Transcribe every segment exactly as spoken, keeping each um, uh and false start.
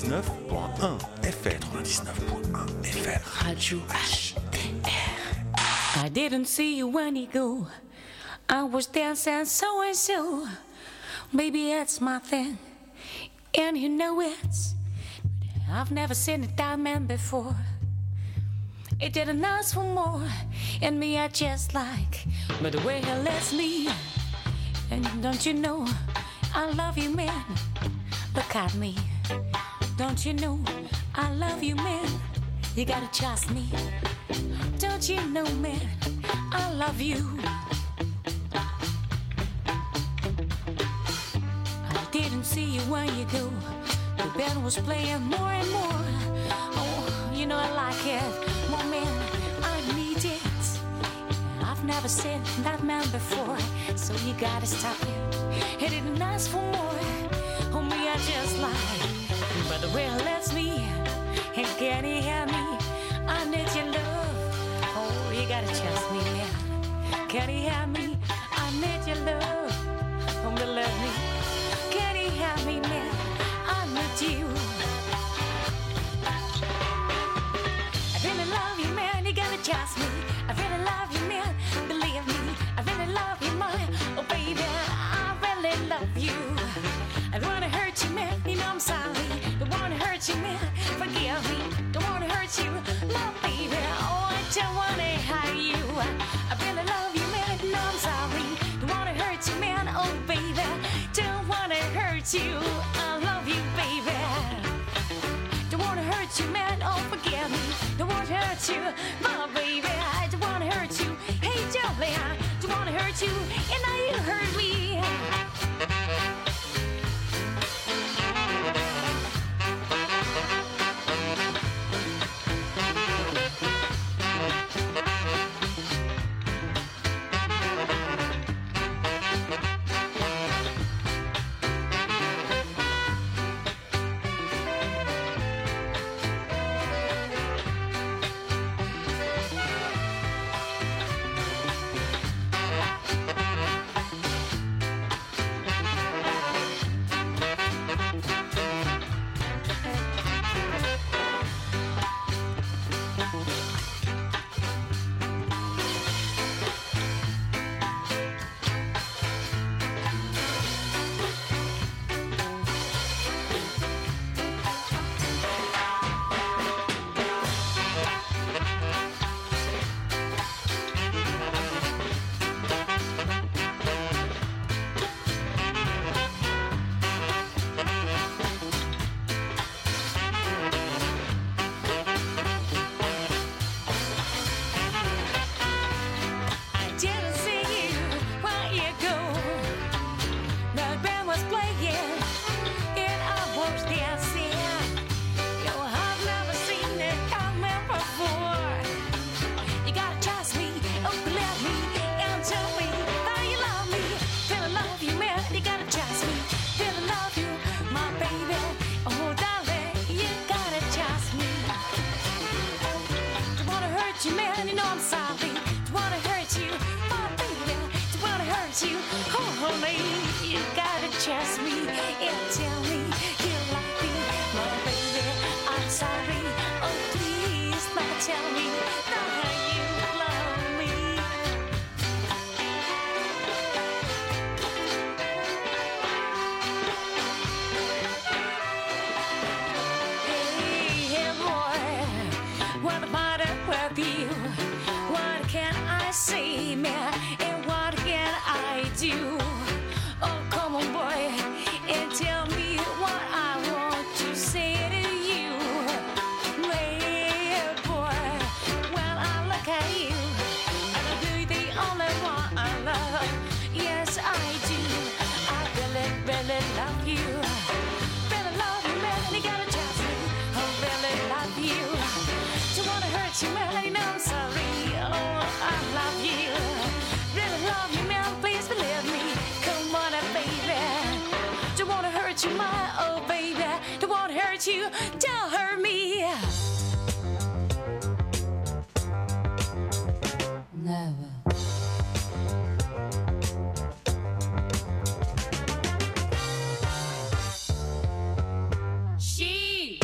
quatre-vingt-dix-neuf point un F R. quatre-vingt-dix-neuf point un F R. Radio H T R. I didn't see you when you go. I was dancing so and so. Maybe it's my thing, and you know it. I've never seen a diamond before. It didn't ask for more, and me I just like, but the way he lets me. And don't you know, I love you, man. Look at me. Don't you know, I love you, man. You gotta trust me. Don't you know, man, I love you. I didn't see you when you go. The band was playing more and more. Oh, you know I like it. More man, I need it. I've never seen that man before, so you gotta stop it. He didn't ask for more. Oh, me, I just like, but the way he lets me, and can he hear me? I need your love. Oh, you gotta trust me, man. Can he hear me? I need your love. Don't believe me. Can he hear me, man? I need you. I really love you, man. You gotta trust me. I really love you, man. Believe me. I really love you, man. Oh, baby, I really love you. I don't wanna hurt you, man. You know I'm sorry. Don't wanna hurt you, man. Forgive me. Don't wanna hurt you, love, baby. Oh, I don't wanna hurt you. I really love you, man. No, I'm sorry. Don't wanna hurt you, man. Oh, baby. Don't wanna hurt you. I love you, baby. Don't wanna hurt you, man. Oh, forgive me. Don't wanna hurt you, my baby. I don't wanna hurt you. Hey, Jolie, I don't wanna hurt you. And now you hurt me. You don't hurt me. Never. She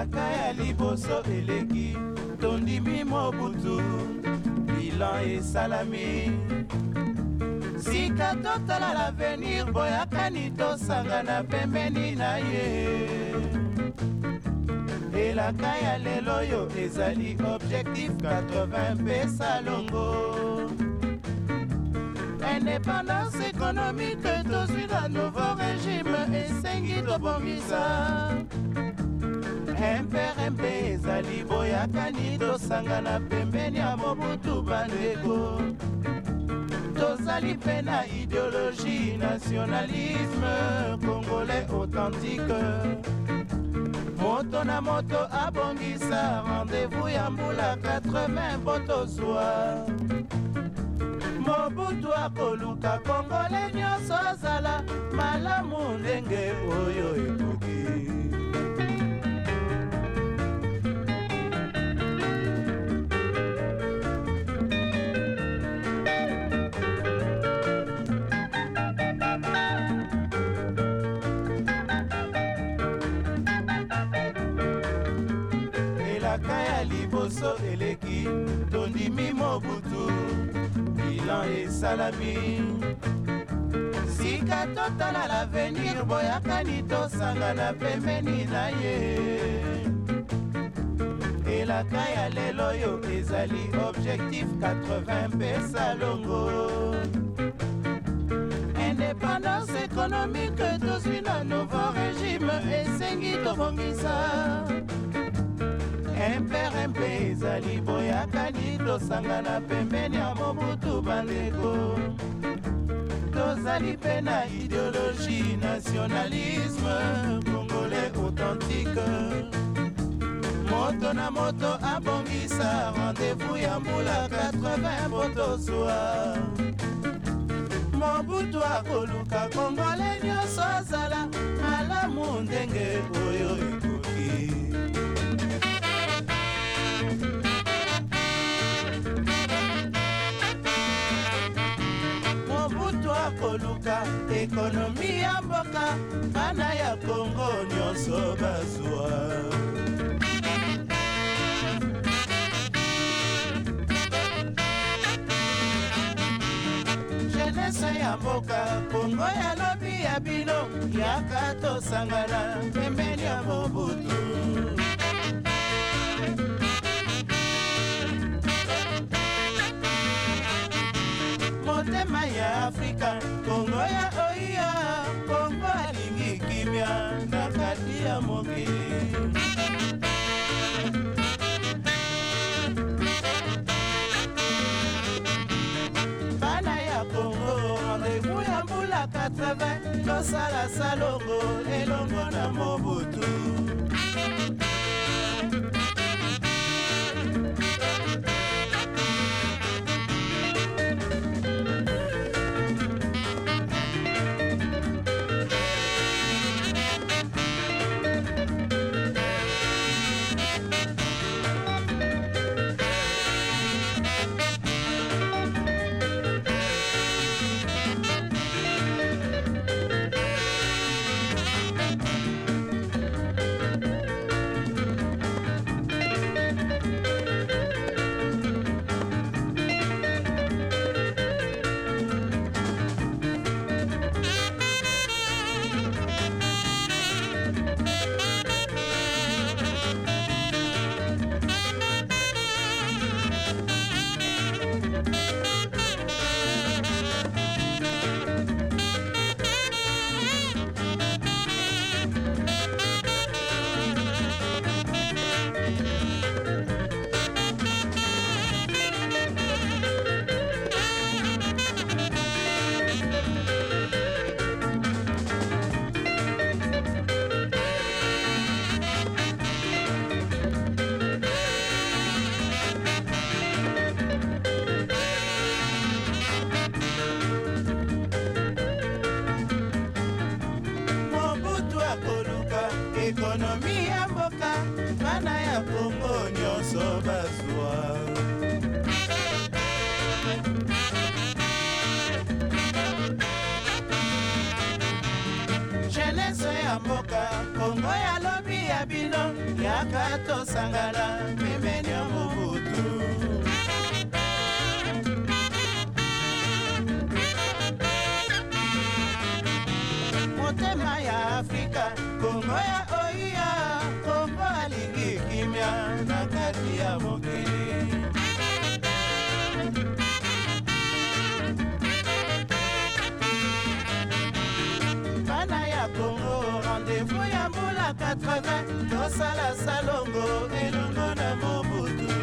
elaka ya liboso eleki tondimi Mobutu bilan esalami sika totala l'avenir boyakani tosangana pembeni na ye elaka ya lelo oyo ezali objectif quatre-vingts pesa longo indépendance économique tozwi na nouveau régime esengi tobongisa impere mpe ezali boyakani tosangana pembeni ya Mobutu bandeko tozali mpe na idéologie nationalisme congolais authentique moto na moto abongisa rendez-vous ya mbula quatre-vingts mpo tozwa Mobutu akoluka kongole nyonso ozala malamu ndenge oyo ekoki elaka ya liboso eleki tondimi Mobutu bilan esalami sika totala l'avenir boyakani tosangana pembeni na ye elaka ya lelo oyo ezali objectif quatre-vingts pesa longo indépendance économique tozwi na nouveau régime esengi tobongisa impere mpe ezali boyakani tosangana pembeni ya Mobutu bandeko tozali mpe na idéologie nationalisme congolais authentique moto na moto abongisa rendez-vous ya mbula quatre-vingts mpo tozwa Mobutu akoluka kongole nyonso azala malamu ndenge oyo ekoki Mobutu akoluka ekonomi ya mboka bana ya Kongo nyonso bazwa jeunesse ya mboka Kongo ya lobi ya bino yaka tosangana pembeni ya Mobutu motema ya Afrika Kongo ya oia Kongo alingi kimia na kati ya mokili bana ya Kongo rendez-vous ya mbula quatre-vingts tosala salongo elongo na Mobutu ekonomi ya mboka bana ya Kongo nyonso bazwa jeunesse ya mboka Kongo ya lobi ya bino yaka tosangana pembeni ya Mobutu. Motema ya Afrika Kongo ya oia Kongo alingi kimia na kati ya mokili. Bana ya Kongo rendez-vous ya mbula quatre-vingts tosala salongo elongo na Mobutu.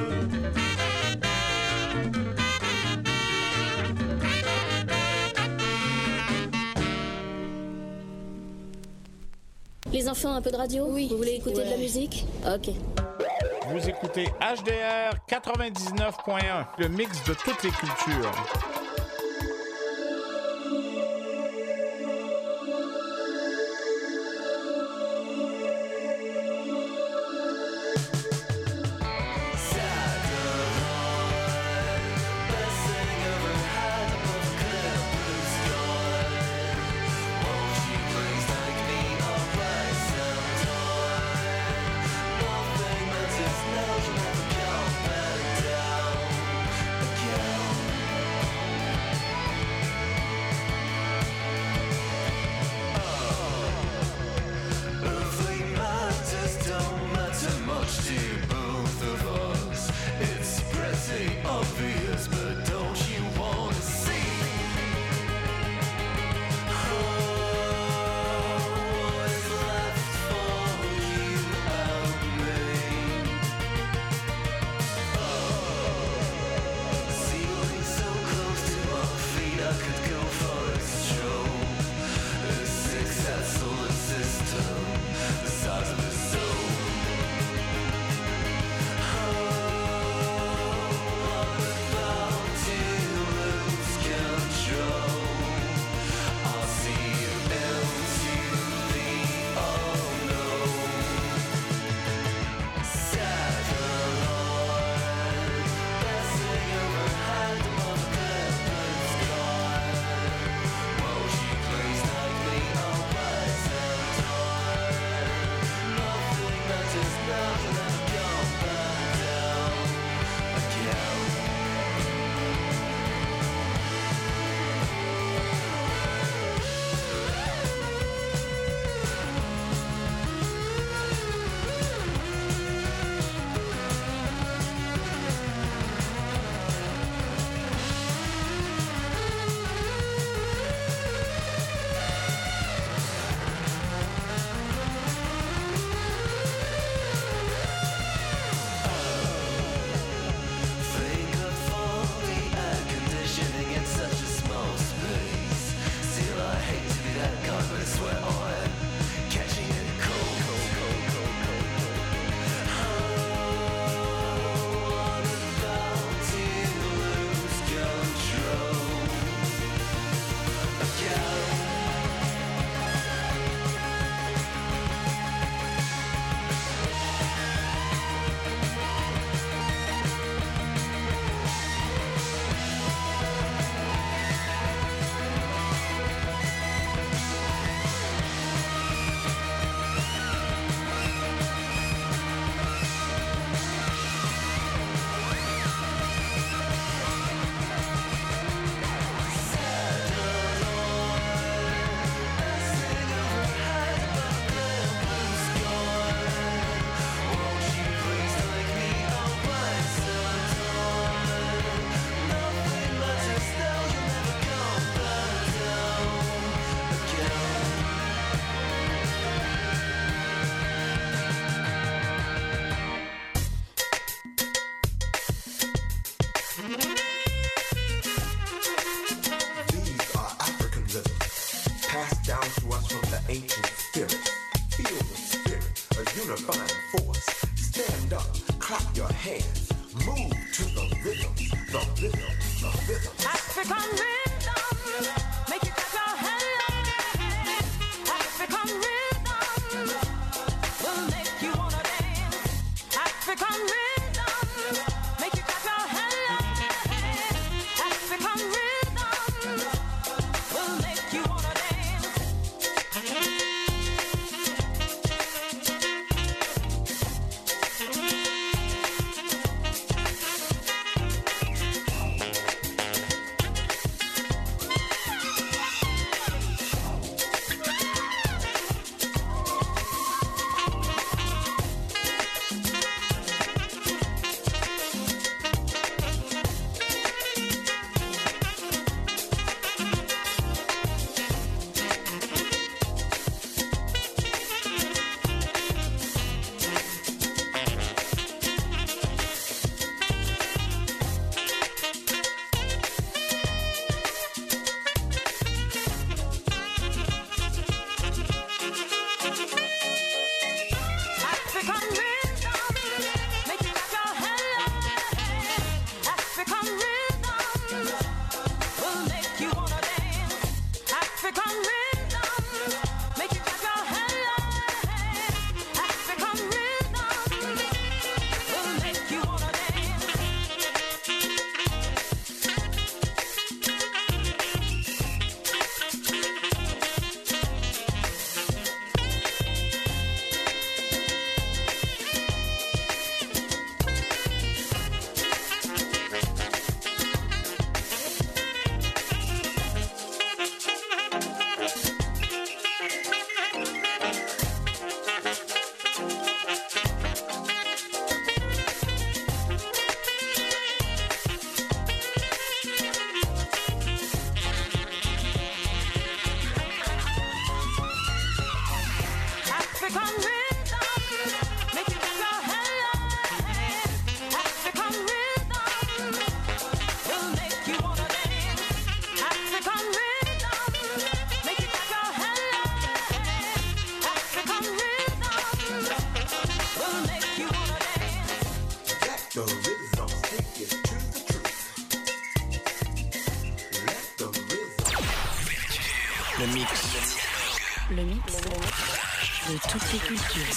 Les enfants, un peu de radio? Oui. Vous voulez écouter ouais. de la musique? Ok. Vous écoutez H D R quatre-vingt-dix-neuf point un, le mix de toutes les cultures. Again. Le mix. Le mix de toutes les cultures.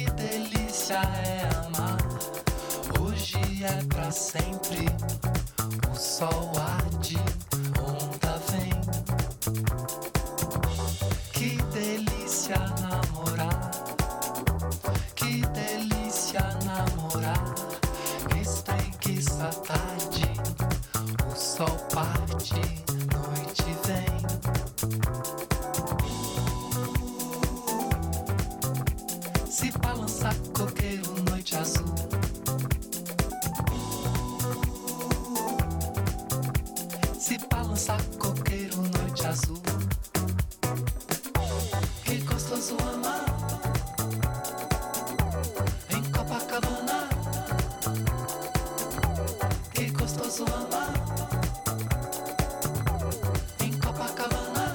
é pra sempre. sol arde, onda vem. Que delícia namorar, que delícia namorar. Espreguiça a tarde, o sol parte, noite vem. Se balançar coqueiro, noite azul. Se balançar coqueiro, noite azul. Que gostoso amar em Copacabana. Que gostoso amar em Copacabana.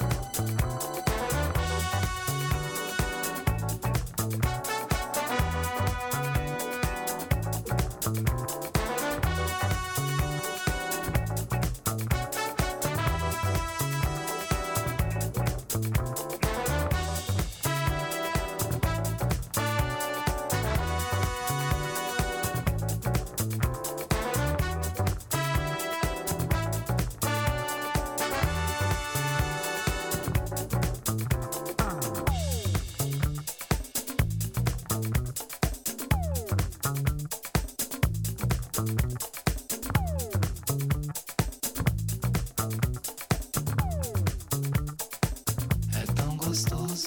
É tão gostoso.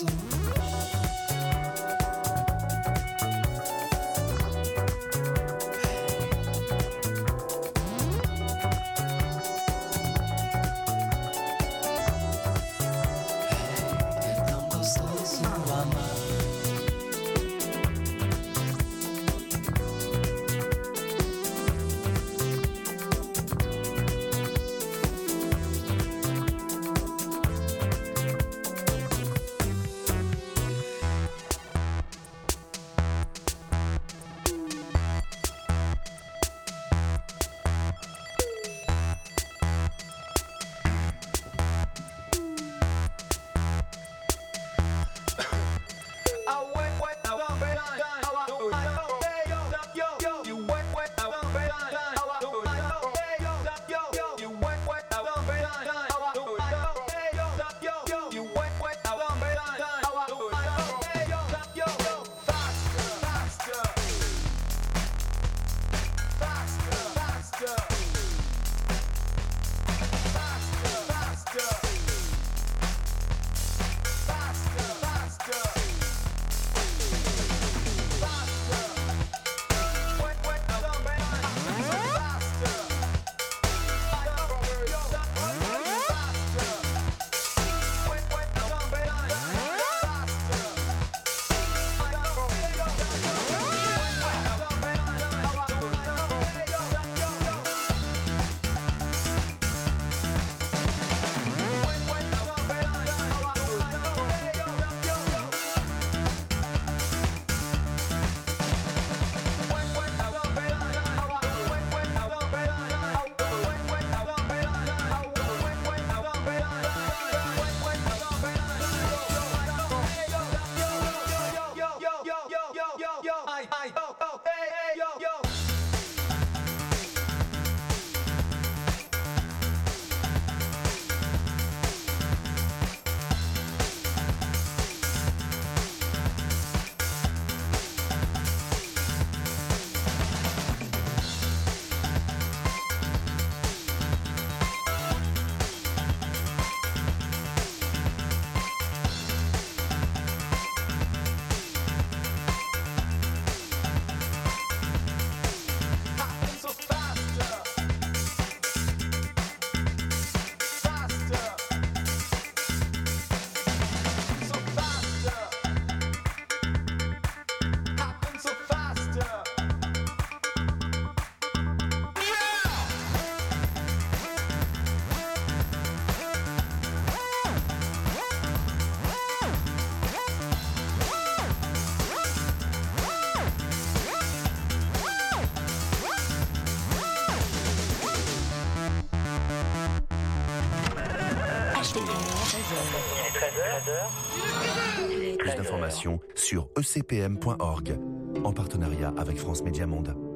É tão gostoso amar. Plus d'informations sur e c p m point org en partenariat avec France Média Monde.